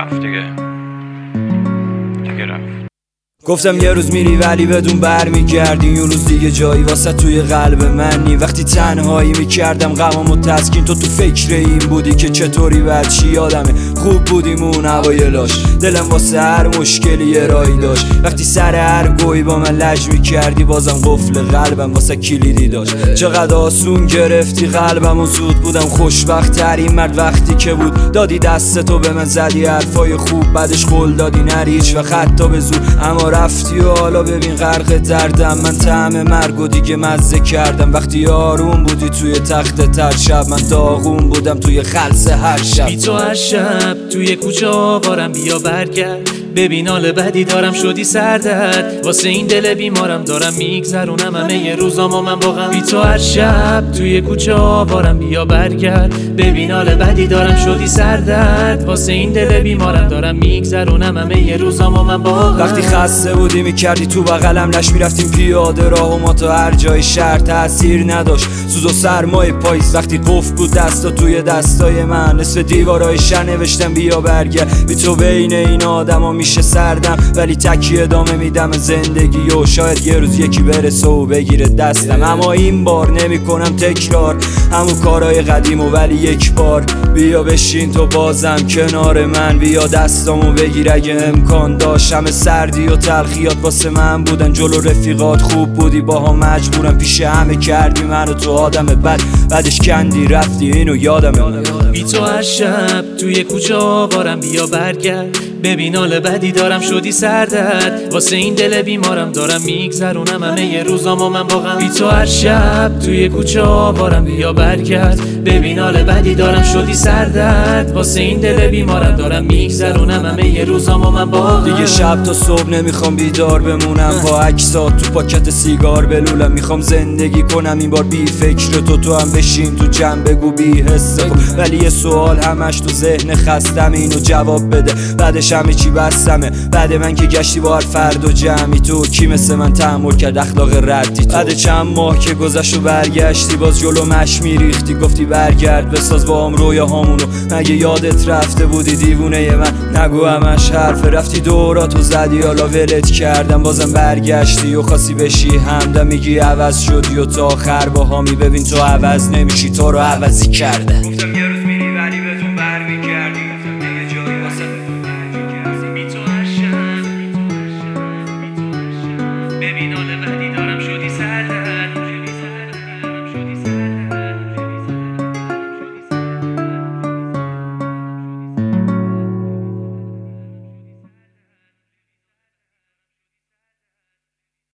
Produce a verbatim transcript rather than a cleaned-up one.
رفت دیگه دیگه رفت. گفتم یه روز میری ولی بدون بر میگردی، اون روز دیگه جایی واسه توی قلب منی. وقتی تنهایی میکردم غمامو تسکین، تو تو فکر این بودی که چطوری بعد چی. یادمه خوب بودیم اون اوایلاش، دلم واسه هر مشکلی یه راهی داشت. وقتی سر هر گویی با من لج میکردی، بازم قفل قلبم واسه کلیدی داشت. چقدر آسون گرفتی قلبم و زود بودم خوشبخت ترین مرد وقتی که بود. دادی دستتو به من زدی حرفای خوب، بعدش قول دادی نری هیچ وقت حتی به زور. اما رفتی و حالا ببین غرق دردم. من طعم مرگ و دیگه مزه کردم. وقتی آروم بودی توی تخت تر، شب من داغون بودم توی خلص هر شب. بی تو هر شب توی کوچه آوارم، بیا برگرد ببین حال بدی دارم شدی سردرد. واسه این دل بیمارم دارم میگذرونم همه ی روزامو من واقعا. بی تو هر شب توی کوچه آوارم، بیا برگرد ببین حال بدی دارم شدی سردرد. واسه این دل بیمارم دارم میگذرونم همه ی روزامو من واقعا. وقتی خسته بودی میکردی تو بغلم لش، میرفتیم پیاده راه و ما تا هر جای شهر. تأثیر نداشت سوز و سرمای پاییز وقتی قفل بود دستا توی دستای من. نصف دیوارای شهر نوشتم بیا برگرد. بی تو بین این آدما میشه سردم، ولی تکی ادامه میدم زندگی و شاید یه روز یکی برسه و بگیره دستم. اما این بار نمی کنم تکرار همون کارهای قدیمو، ولی یک بار بیا بشین تو بازم کنار من. بیا دستامو بگیر اگه امکان داشت. همه سردی و تلخیات واسه من بودن، جلو رفیقات خوب بودی باها مجبورم. پیش همه کردی منو تو آدم بد، بعدش کندی رفتی اینو یادمه. بی تو هر شب توی کوچه آوارم، بیا برگرد ببین حال بدی دارم شدی سردرد. واسه این دل بیمارم دارم میگذرونم همه ی روزامو من واقعا. بی تو هر شب توی کوچه آوارم، بیا برگرد ببین حال بدی دارم شدی سردرد. واسه این دل بیمارم دارم میگذرونم همه ی روزامو من واقعا. دیگه شب تا صبح نمیخوام بیدار بمونم، با عکسات تو پاکت سیگار بلولم. میخوام زندگی کنم این بار بی فکر تو، تو هم بشین تو جمع بگو بی حس کن. ولی یه سوال همش تو ذهن خستم، اینو جواب بده بعدش همه چی بستمه. بعد من که گشتی با هر فرد و جمعی، تو کی مثل من تحمل کرد اخلاق ردی تو؟ بعد چند ماه که گذشت و برگشتی باز جلو مش میریختی، گفتی برگرد بساز با هم رویاهامونو. مگه یادت رفته بودی دیوونه من؟ نگو همش حرف، رفتی دوراتو زدی حالا ولت کردم. بازم برگشتی و خاصی بشی همدم، میگی عوض شدی و تا آخر باهامی. ببین تو عوض نمیشی، تو رو عوضی کرده. گفتم یه روز میری ولی بهتون بر میگردی.